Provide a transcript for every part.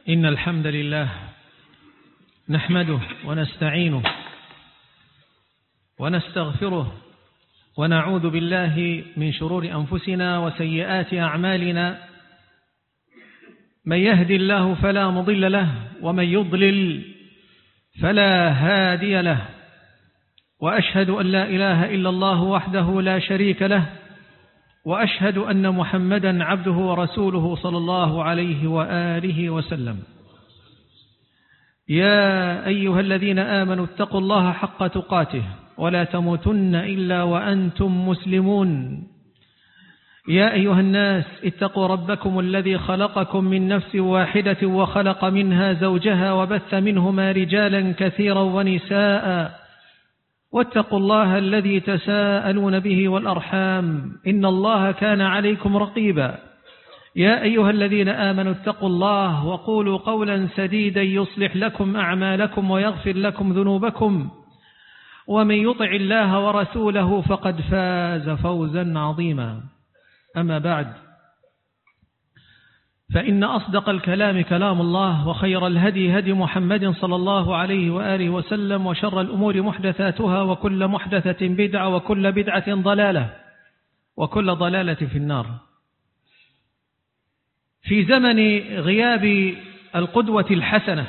إن الحمد لله نحمده ونستعينه ونستغفره ونعوذ بالله من شرور أنفسنا وسيئات أعمالنا. من يهدي الله فلا مضل له ومن يضلل فلا هادي له، وأشهد أن لا إله إلا الله وحده لا شريك له، وأشهد أن محمدا عبده ورسوله صلى الله عليه وآله وسلم. يا أيها الذين آمنوا اتقوا الله حق تقاته ولا تموتن إلا وأنتم مسلمون. يا أيها الناس اتقوا ربكم الذي خلقكم من نفس واحدة وخلق منها زوجها وبث منهما رجالا كثيرا ونساء، واتقوا الله الذي تساءلون به والأرحام إن الله كان عليكم رقيبا. يا أيها الذين آمنوا اتقوا الله وقولوا قولا سديدا يصلح لكم أعمالكم ويغفر لكم ذنوبكم، ومن يطع الله ورسوله فقد فاز فوزا عظيما. أما بعد، فإن أصدق الكلام كلام الله، وخير الهدي هدي محمد صلى الله عليه وآله وسلم، وشر الأمور محدثاتها، وكل محدثة بدعة، وكل بدعة ضلالة، وكل ضلالة في النار. في زمن غياب القدوة الحسنة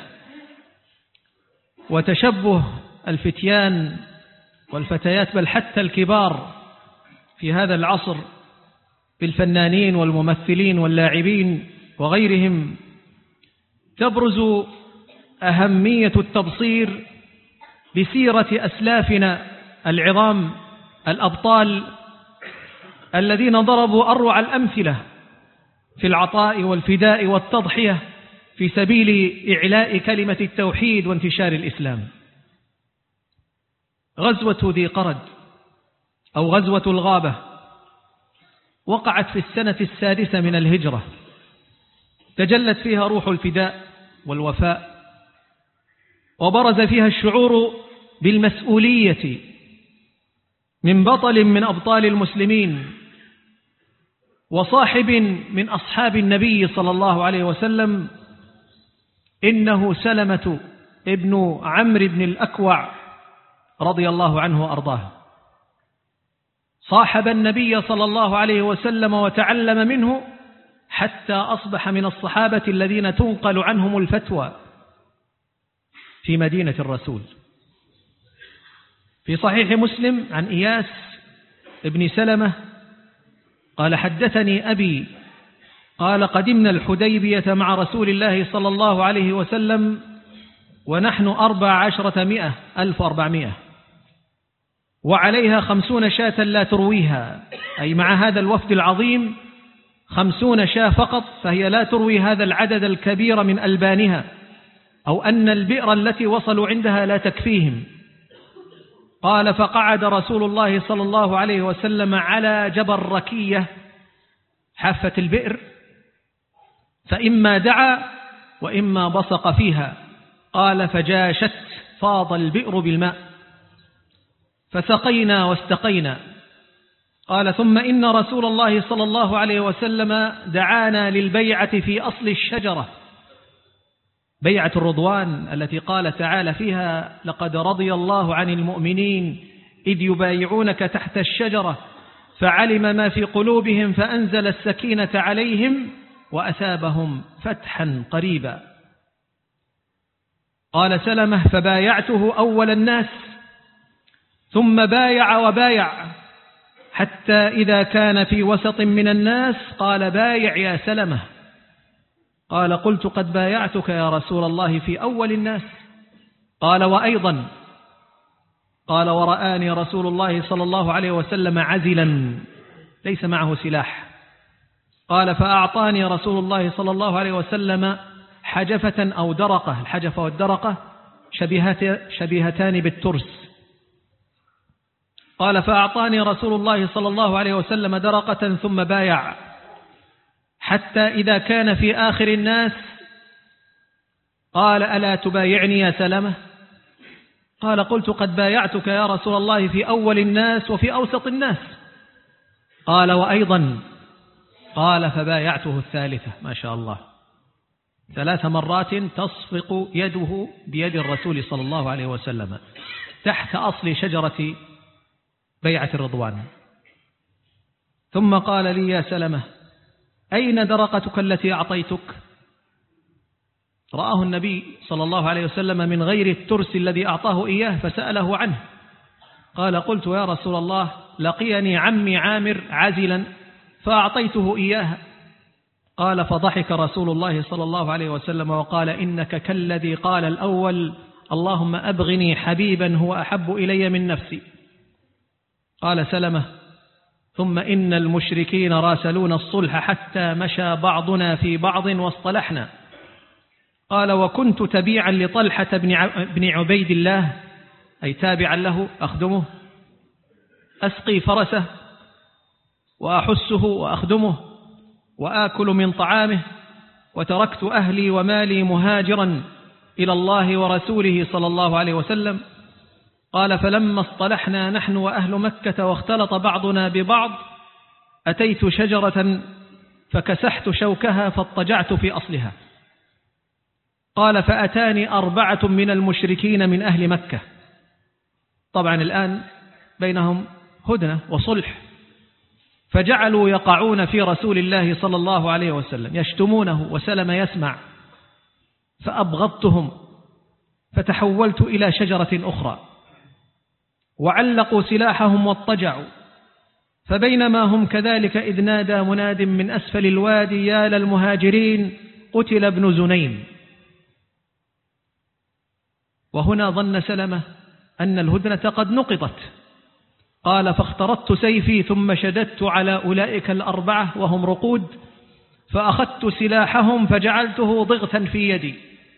وتشبه الفتيان والفتيات بل حتى الكبار في هذا العصر بالفنانين والممثلين واللاعبين وغيرهم، تبرز أهمية التبصير بسيرة أسلافنا العظام الأبطال الذين ضربوا أروع الأمثلة في العطاء والفداء والتضحية في سبيل إعلاء كلمة التوحيد وانتشار الإسلام. غزوة ذي قرد أو غزوة الغابة وقعت في السنة 6 من الهجرة، تجلت فيها روح الفداء والوفاء، وبرز فيها الشعور بالمسؤولية من بطل من أبطال المسلمين وصاحب من أصحاب النبي صلى الله عليه وسلم، إنه سلمة ابن عمرو بن الأكوع رضي الله عنه وأرضاه. صاحب النبي صلى الله عليه وسلم وتعلم منه حتى أصبح من الصحابة الذين تنقل عنهم الفتوى في مدينة الرسول. في صحيح مسلم عن إياس ابن سلمة قال: حدثني أبي قال: قدمنا الحديبية مع رسول الله صلى الله عليه وسلم ونحن 1400 وعليها 50 شاة لا ترويها، أي مع هذا الوفد العظيم 50 شاة فقط، فهي لا تروي هذا العدد الكبير من ألبانها، أو أن البئر التي وصلوا عندها لا تكفيهم. قال: فقعد رسول الله صلى الله عليه وسلم على جبل ركية حافة البئر، فإما دعا وإما بصق فيها. قال: فجاشت، فاض البئر بالماء، فسقينا واستقينا. قال: ثم إن رسول الله صلى الله عليه وسلم دعانا للبيعة في أصل الشجرة، بيعة الرضوان التي قال تعالى فيها: لقد رضي الله عن المؤمنين إذ يبايعونك تحت الشجرة فعلم ما في قلوبهم فأنزل السكينة عليهم وأثابهم فتحا قريبا. قال سلمة: فبايعته أول الناس، ثم بايع وبايع، حتى إذا كان في وسط من الناس قال: بايع يا سلمة. قال: قلت: قد بايعتك يا رسول الله في أول الناس. قال: وأيضا. قال: ورآني رسول الله صلى الله عليه وسلم عزلا ليس معه سلاح. قال: فأعطاني رسول الله صلى الله عليه وسلم حجفة أو درقة، الحجفة والدرقة شبيهتان بالترس. قال: فأعطاني رسول الله صلى الله عليه وسلم درقة ثم بايع، حتى إذا كان في آخر الناس قال: ألا تبايعني يا سلمة؟ قال: قلت: قد بايعتك يا رسول الله في أول الناس وفي أوسط الناس. قال: وأيضا. قال: فبايعته الثالثة. ما شاء الله. 3 مرات تصفق يده بيد الرسول صلى الله عليه وسلم تحت أصل شجرة بيعة الرضوان. ثم قال لي: يا سلمة، أين درقتك التي أعطيتك؟ رآه النبي صلى الله عليه وسلم من غير الترس الذي أعطاه إياه فسأله عنه. قال: قلت يا رسول الله لقيني عمي عامر عزلا فأعطيته إياها. قال: فضحك رسول الله صلى الله عليه وسلم وقال: إنك كالذي قال الأول: اللهم أبغني حبيبا هو أحب إلي من نفسي. قال سلمة: ثم إن المشركين راسلون الصلح حتى مشى بعضنا في بعض واصطلحنا. قال: وكنت تبيعا لطلحة بن عبيد الله، أي تابعا له أخدمه، أسقي فرسه وأحسه وأخدمه وآكل من طعامه، وتركت أهلي ومالي مهاجرا إلى الله ورسوله صلى الله عليه وسلم. قال: فلما اصطلحنا نحن وأهل مكة واختلط بعضنا ببعض أتيت شجرة فكسحت شوكها فاضطجعت في أصلها. قال: فأتاني 4 من المشركين من أهل مكة. طبعا الآن بينهم هدنة وصلح، فجعلوا يقعون في رسول الله صلى الله عليه وسلم يشتمونه وسلم يسمع، فأبغضتهم فتحولت إلى شجرة أخرى وعلقوا سلاحهم واضطجعوا. فبينما هم كذلك إذ نادى مناد من أسفل الوادي: يا للمهاجرين قتل ابن زنيم. وهنا ظن سلمة أن الهدنة قد نقضت. قال: فاخترت سيفي ثم شددت على أولئك 4 وهم رقود، فأخذت سلاحهم فجعلته ضغثا في يدي.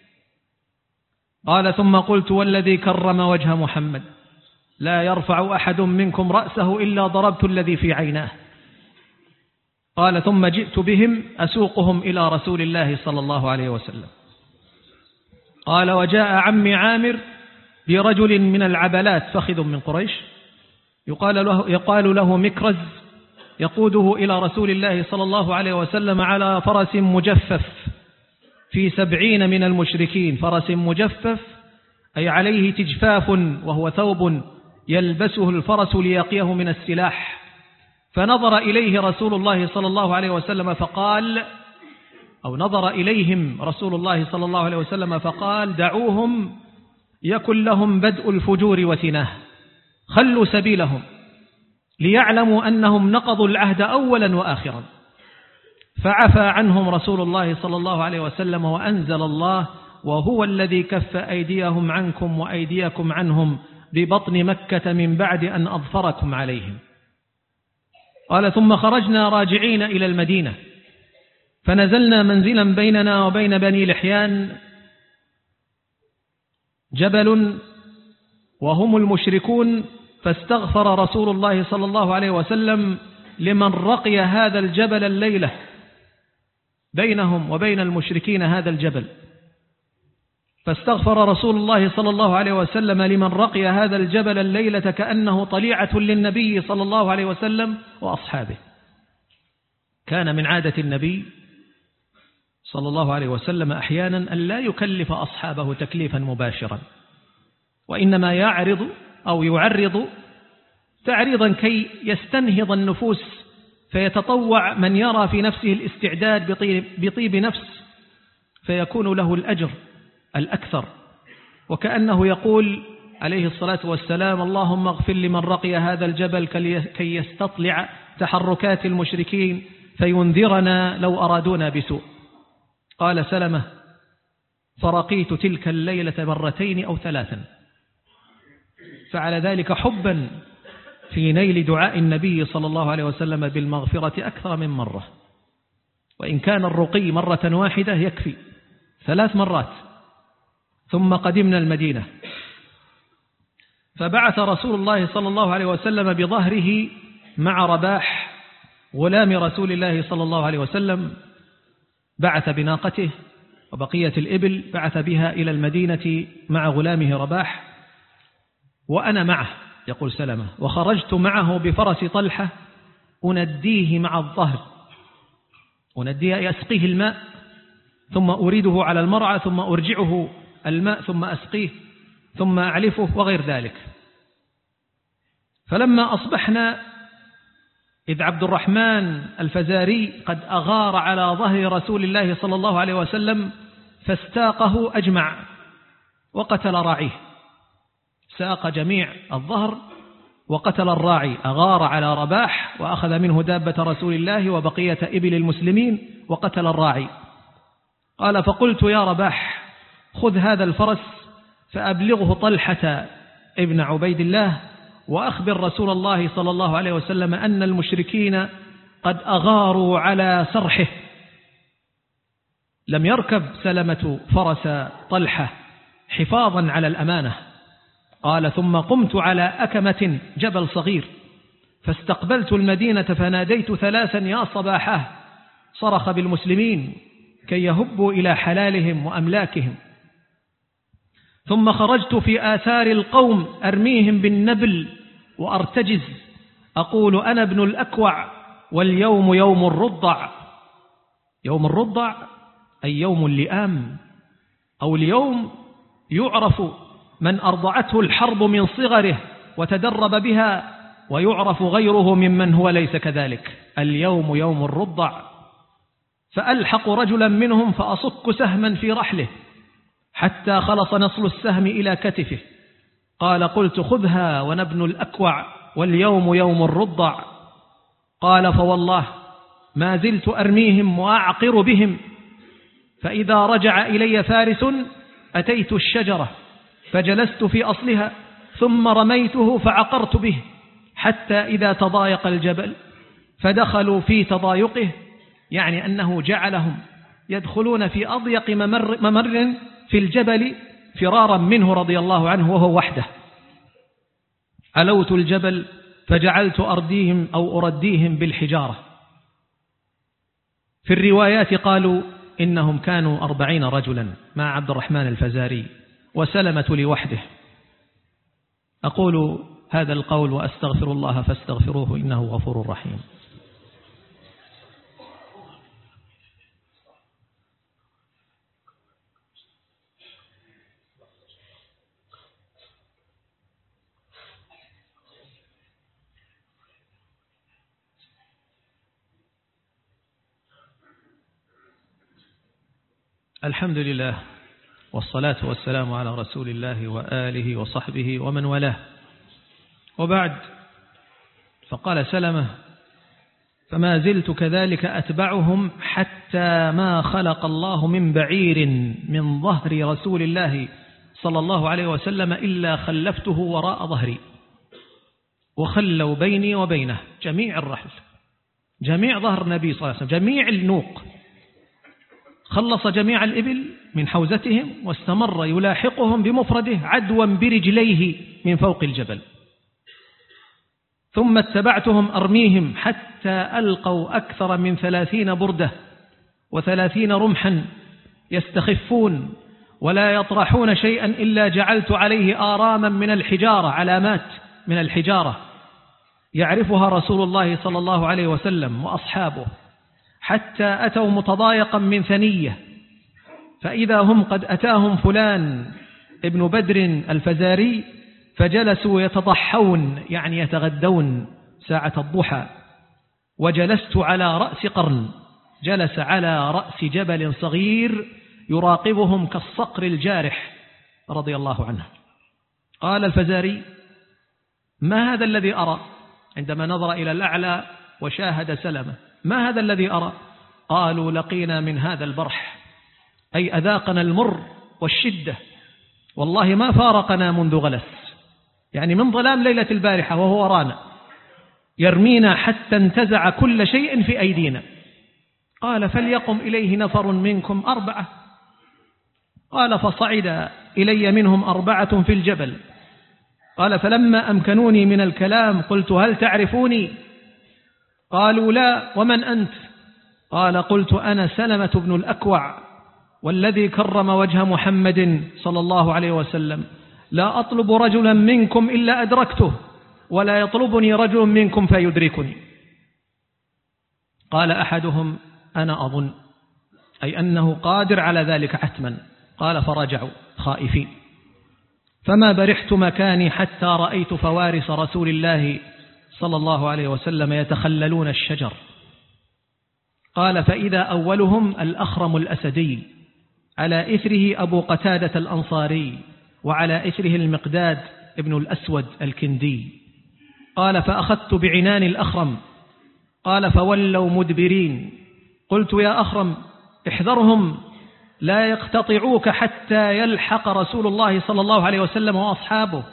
قال: ثم قلت: والذي كرم وجه محمد لا يرفع أحد منكم رأسه إلا ضربت الذي في عيناه. قال: ثم جئت بهم أسوقهم إلى رسول الله صلى الله عليه وسلم. قال: وجاء عمي عامر برجل من العبلات فخذ من قريش يقال له مكرز، يقوده إلى رسول الله صلى الله عليه وسلم على فرس مجفف في 70 من المشركين. فرس مجفف أي عليه تجفاف، وهو ثوب يلبسه الفرس ليقيه من السلاح. فنظر إليه رسول الله صلى الله عليه وسلم فقال، أو نظر إليهم رسول الله صلى الله عليه وسلم فقال: دعوهم يكن لهم بدء الفجور وثناه، خلوا سبيلهم ليعلموا أنهم نقضوا العهد أولا وآخرا. فعفى عنهم رسول الله صلى الله عليه وسلم وأنزل الله: وهو الذي كف أيديهم عنكم وأيديكم عنهم ببطن مكة من بعد أن أظفركم عليهم. قال: ثم خرجنا راجعين إلى المدينة، فنزلنا منزلا بيننا وبين بني لحيان جبل وهم المشركون، فاستغفر رسول الله صلى الله عليه وسلم لمن رقي هذا الجبل الليلة. بينهم وبين المشركين هذا الجبل، فاستغفر رسول الله صلى الله عليه وسلم لمن رقي هذا الجبل الليلة كأنه طليعة للنبي صلى الله عليه وسلم وأصحابه. كان من عادة النبي صلى الله عليه وسلم أحيانا أن لا يكلف أصحابه تكليفا مباشرا، وإنما يعرض أو يعرض تعريضا كي يستنهض النفوس، فيتطوع من يرى في نفسه الاستعداد بطيب نفس فيكون له الأجر الأكثر. وكأنه يقول عليه الصلاة والسلام: اللهم اغفر لمن رقي هذا الجبل كي يستطلع تحركات المشركين فينذرنا لو أرادونا بسوء. قال سلمة: فرقيت تلك الليلة 2 أو 3، فعلى ذلك حبا في نيل دعاء النبي صلى الله عليه وسلم بالمغفرة أكثر من مرة. وإن كان الرقي مرة واحدة يكفي، 3 مرات. ثم قدمنا المدينة، فبعث رسول الله صلى الله عليه وسلم بظهره مع رباح غلام رسول الله صلى الله عليه وسلم، بعث بناقته وبقية الإبل، بعث بها إلى المدينة مع غلامه رباح، وأنا معه. يقول سلمة: وخرجت معه بفرس طلحة أنديه مع الظهر، أنديه يسقيه الماء ثم أريده على المرعى ثم أرجعه الماء ثم أسقيه ثم أعلفه وغير ذلك. فلما أصبحنا إذ عبد الرحمن الفزاري قد أغار على ظهر رسول الله صلى الله عليه وسلم فاستاقه أجمع وقتل راعيه، ساق جميع الظهر وقتل الراعي، أغار على رباح وأخذ منه دابة رسول الله وبقية إبل المسلمين وقتل الراعي. قال فقلت يا رباح خذ هذا الفرس فأبلغه طلحة ابن عبيد الله وأخبر رسول الله صلى الله عليه وسلم أن المشركين قد أغاروا على سرحه. لم يركب سلمة فرس طلحة حفاظا على الأمانة. قال ثم قمت على أكمة جبل صغير فاستقبلت المدينة فناديت ثلاثا يا صباحه، صرخ بالمسلمين كي يهبوا إلى حلالهم وأملاكهم. ثم خرجت في آثار القوم أرميهم بالنبل وأرتجز أقول أنا ابن الأكوع واليوم يوم الرضع. يوم الرضع أي يوم اللئام، أو اليوم يعرف من أرضعته الحرب من صغره وتدرب بها، ويعرف غيره ممن هو ليس كذلك. اليوم يوم الرضع. فألحق رجلا منهم فأصك سهما في رحله حتى خلص نصل السهم إلى كتفه. قال قلت خذها وأنا ابن الأكوع واليوم يوم الرضع. قال فوالله ما زلت أرميهم وأعقر بهم، فإذا رجع إلي فارس أتيت الشجرة فجلست في أصلها ثم رميته فعقرت به حتى إذا تضايق الجبل فدخلوا في تضايقه، يعني أنه جعلهم يدخلون في أضيق ممر في الجبل فرارا منه رضي الله عنه وهو وحده. علوت الجبل فجعلت أرديهم أو أرديهم بالحجارة. في الروايات قالوا إنهم كانوا 40 رجلا مع عبد الرحمن الفزاري وسلمة لوحده. أقول هذا القول وأستغفر الله فاستغفروه إنه غفور رحيم. الحمد لله والصلاة والسلام على رسول الله وآله وصحبه ومن والاه، وبعد. فقال سلمة فما زلت كذلك أتبعهم حتى ما خلق الله من بعير من ظهر رسول الله صلى الله عليه وسلم إلا خلفته وراء ظهري، وخلوا بيني وبينه جميع الرحل، جميع ظهر النبي صلى الله عليه وسلم، جميع النوق، خلص جميع الإبل من حوزتهم واستمر يلاحقهم بمفرده عدوا برجليه من فوق الجبل. ثم اتبعتهم أرميهم حتى ألقوا أكثر من 30 بردة و30 رمحا يستخفون ولا يطرحون شيئا إلا جعلت عليه آراما من الحجارة، علامات من الحجارة يعرفها رسول الله صلى الله عليه وسلم وأصحابه، حتى أتوا متضايقا من ثنية فإذا هم قد أتاهم فلان ابن بدر الفزاري فجلسوا يتضحون، يعني يتغدون ساعة الضحى. وجلست على رأس قرن، جلس على رأس جبل صغير يراقبهم كالصقر الجارح رضي الله عنه. قال الفزاري ما هذا الذي أرى؟ عندما نظر إلى الأعلى وشاهد سلمة، ما هذا الذي أرى؟ قالوا لقينا من هذا البرح، أي أذاقنا المر والشدة، والله ما فارقنا منذ غلس، يعني من ظلام ليلة البارحة وهو ورانا يرمينا حتى انتزع كل شيء في أيدينا. قال فليقم إليه نفر منكم 4. قال فصعد إلي منهم 4 في الجبل. قال فلما أمكنوني من الكلام قلت هل تعرفوني؟ قالوا لا، ومن أنت؟ قال قلت أنا سلمة بن الأكوع والذي كرم وجه محمد صلى الله عليه وسلم، لا أطلب رجلا منكم إلا أدركته ولا يطلبني رجل منكم فيدركني. قال أحدهم أنا أظن أي أنه قادر على ذلك حتما. قال فرجعوا خائفين، فما برحت مكاني حتى رأيت فوارس رسول الله صلى الله عليه وسلم يتخللون الشجر. قال فإذا أولهم الأخرم الأسدي، على إثره أبو قتادة الأنصاري، وعلى إثره المقداد ابن الأسود الكندي. قال فأخذت بعنان الأخرم. قال فولوا مدبرين. قلت يا أخرم احذرهم لا يقتطعوك حتى يلحق رسول الله صلى الله عليه وسلم وأصحابه،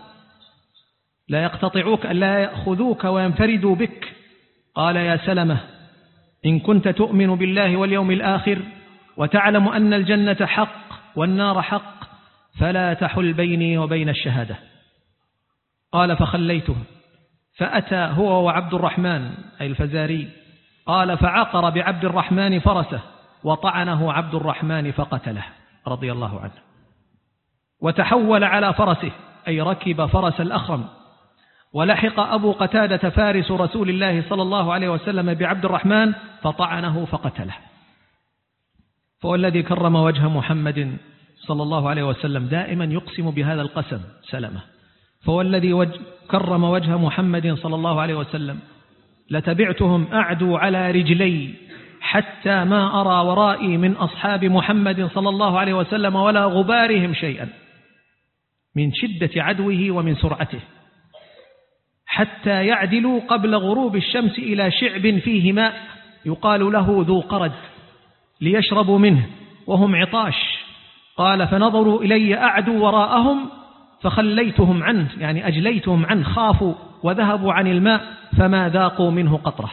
لا يقتطعوك، لا يأخذوك وينفردوا بك. قال يا سلمة إن كنت تؤمن بالله واليوم الآخر وتعلم أن الجنة حق والنار حق فلا تحل بيني وبين الشهادة. قال فخليته، فأتى هو وعبد الرحمن أي الفزاري. قال فعقر بعبد الرحمن فرسه وطعنه عبد الرحمن فقتله رضي الله عنه، وتحول على فرسه أي ركب فرس الأخرم، ولحق أبو قتادة فارس رسول الله صلى الله عليه وسلم بعبد الرحمن فطعنه فقتله. فوالذي كرم وجه محمد صلى الله عليه وسلم، دائما يقسم بهذا القسم سلمة، فوالذي كرم وجه محمد صلى الله عليه وسلم لتبعتهم أعدو على رجلي حتى ما أرى ورائي من أصحاب محمد صلى الله عليه وسلم ولا غبارهم شيئا، من شدة عدوه ومن سرعته، حتى يعدلوا قبل غروب الشمس إلى شعب فيه ماء يقال له ذو قرد ليشربوا منه وهم عطاش. قال فنظروا إلي أعدوا وراءهم فخليتهم عنه، يعني أجليتهم عنه، خافوا وذهبوا عن الماء فما ذاقوا منه قطرة.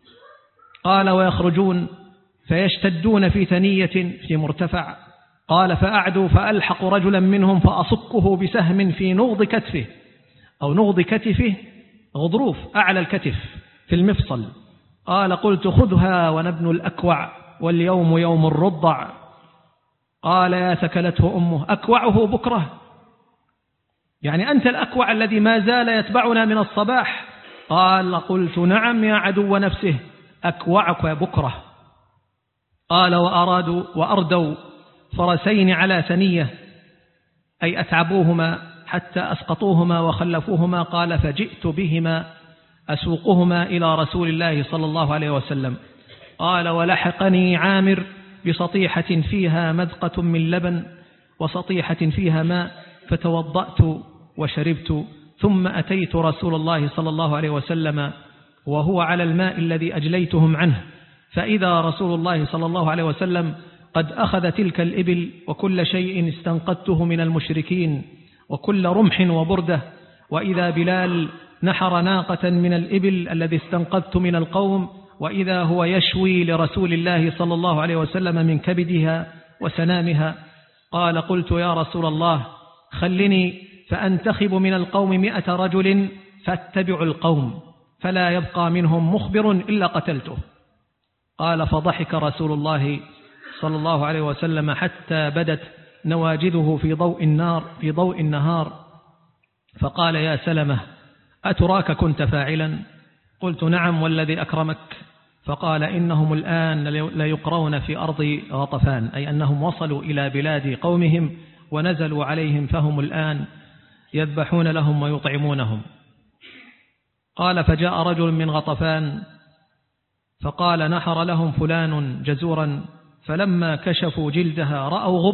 قال ويخرجون فيشتدون في ثنية في مرتفع. قال فأعدوا فألحق رجلا منهم فأصكه بسهم في نغض كتفه أو نغض كتفه، غضروف أعلى الكتف في المفصل. قال قلت خذها ونبن الأكوع واليوم يوم الرضع. قال يا ثكلته أمه أكوعه بكرة، يعني أنت الأكوع الذي ما زال يتبعنا من الصباح. قال قلت نعم يا عدو نفسه أكوعك بكرة. قال وأردوا فرسين على ثنية أي أتعبوهما حتى أسقطوهما وخلفوهما. قال فجئت بهما أسوقهما إلى رسول الله صلى الله عليه وسلم. قال ولحقني عامر بسطيحة فيها مذقة من لبن وسطيحة فيها ماء، فتوضأت وشربت، ثم أتيت رسول الله صلى الله عليه وسلم وهو على الماء الذي أجليتهم عنه، فإذا رسول الله صلى الله عليه وسلم قد أخذ تلك الإبل وكل شيء استنقذته من المشركين وكل رمح وبردة، وإذا بلال نحر ناقة من الإبل الذي استنقذت من القوم، وإذا هو يشوي لرسول الله صلى الله عليه وسلم من كبدها وسنامها. قال قلت يا رسول الله خلني فأنتخب من القوم 100 رجل فاتبع القوم فلا يبقى منهم مخبر إلا قتلته. قال فضحك رسول الله صلى الله عليه وسلم حتى بدت نواجذه في ضوء النهار، فقال يا سلمة أتراك كنت فاعلا؟ قلت نعم والذي أكرمك. فقال إنهم الآن ليقرون في أرض غطفان، أي أنهم وصلوا إلى بلاد قومهم ونزلوا عليهم، فهم الآن يذبحون لهم ويطعمونهم. قال فجاء رجل من غطفان فقال نحر لهم فلان جزورا، فلما كشفوا جلدها رأوا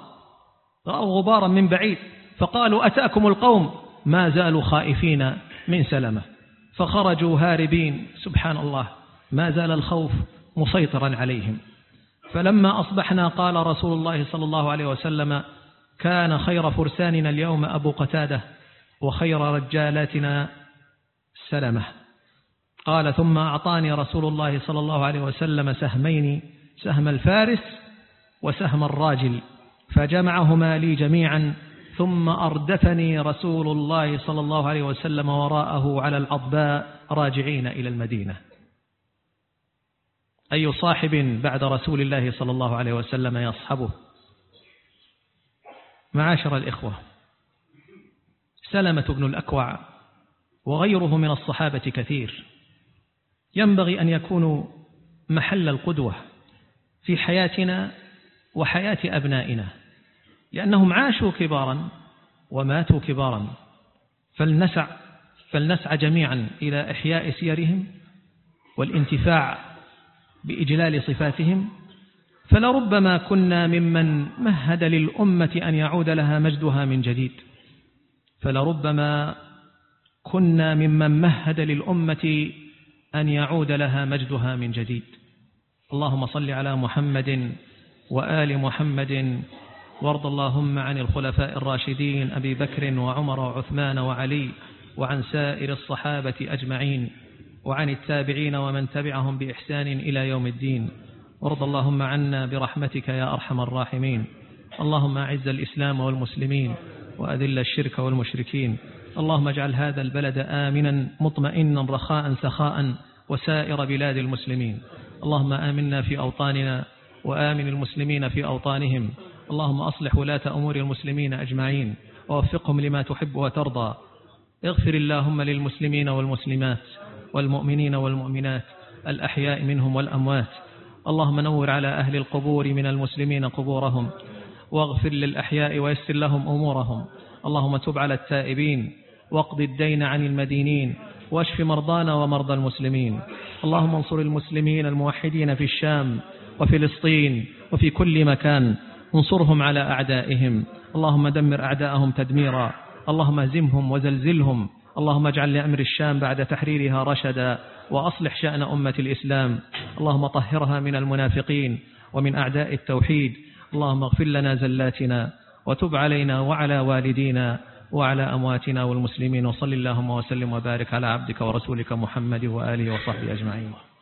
غبارا من بعيد، فقالوا أتاكم القوم، ما زالوا خائفين من سلمة فخرجوا هاربين. سبحان الله، ما زال الخوف مسيطرا عليهم. فلما أصبحنا قال رسول الله صلى الله عليه وسلم كان خير فرساننا اليوم أبو قتادة وخير رجالاتنا سلمة. قال ثم أعطاني رسول الله صلى الله عليه وسلم سهمين، سهم الفارس وسهم الراجل، فجمعهما لي جميعا، ثم أردفني رسول الله صلى الله عليه وسلم وراءه على العضباء راجعين إلى المدينة. أي صاحب بعد رسول الله صلى الله عليه وسلم يصحبه؟ معاشر الإخوة، سلمة بن الأكوع وغيره من الصحابة كثير ينبغي أن يكونوا محل القدوة في حياتنا وحياة أبنائنا، لأنهم عاشوا كبارا وماتوا كبارا، فلنسعى جميعا إلى إحياء سيرهم والانتفاع بإجلال صفاتهم. فلربما كنا ممن مهد للأمة أن يعود لها مجدها من جديد، فلربما كنا ممن مهد للأمة أن يعود لها مجدها من جديد. اللهم صل على محمد وآل محمد، وارض اللهم عن الخلفاء الراشدين أبي بكر وعمر وعثمان وعلي، وعن سائر الصحابة أجمعين، وعن التابعين ومن تبعهم بإحسان إلى يوم الدين. وارض اللهم عنا برحمتك يا أرحم الراحمين. اللهم أعز الإسلام والمسلمين وأذل الشرك والمشركين. اللهم اجعل هذا البلد آمنا مطمئنا رخاء سخاء وسائر بلاد المسلمين. اللهم آمنا في أوطاننا وآمن المسلمين في أوطانهم. اللهم أصلح ولاة أمور المسلمين أجمعين ووفقهم لما تحب وترضى. اغفر اللهم للمسلمين والمسلمات والمؤمنين والمؤمنات الأحياء منهم والأموات. اللهم نور على أهل القبور من المسلمين قبورهم، واغفر للأحياء ويسر لهم أمورهم. اللهم تب على التائبين، واقض الدين عن المدينين، واشف مرضانا ومرضى المسلمين. اللهم انصر المسلمين الموحدين في الشام وفلسطين وفي كل مكان، انصرهم على أعدائهم. اللهم دمر أعداءهم تدميرا، اللهم اهزمهم وزلزلهم. اللهم اجعل لأمر الشام بعد تحريرها رشدا، وأصلح شأن أمة الإسلام. اللهم طهرها من المنافقين ومن أعداء التوحيد. اللهم اغفر لنا زلاتنا وتب علينا وعلى والدينا وعلى أمواتنا والمسلمين. وصل اللهم وسلم وبارك على عبدك ورسولك محمد وآله وصحبه أجمعين.